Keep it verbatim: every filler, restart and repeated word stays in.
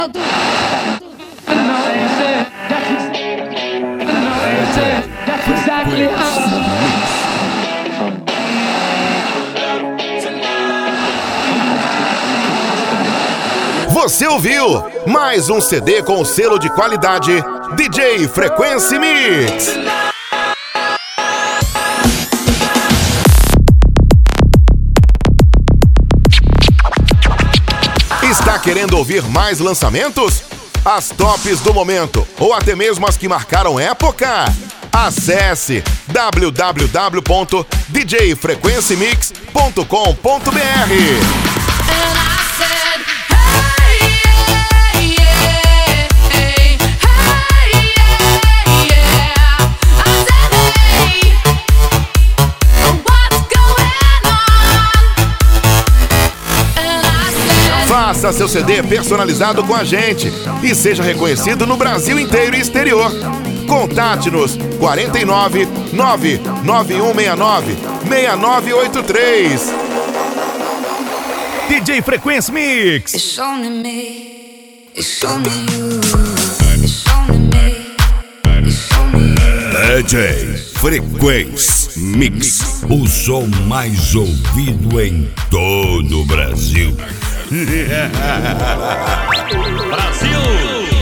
Você ouviu mais um C D com selo de qualidade D J Frequency Mix. Está querendo ouvir mais lançamentos? As tops do momento ou até mesmo as que marcaram época? Acesse w w w ponto d j frequency mix ponto com ponto b r. Faça seu C D personalizado com a gente e seja reconhecido no Brasil inteiro e exterior. Contate-nos quarenta e nove, nove nove um seis nove, seis nove oito três. D J Frequency Mix. It's only me, it's only you, it's only me, it's only you. D J Frequency Mix, o som mais ouvido em todo o Brasil. Brasil!